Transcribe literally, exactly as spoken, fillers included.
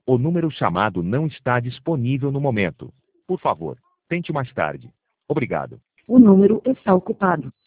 O número chamado não está disponível no momento. Por favor, tente mais tarde. Obrigado. O número está ocupado.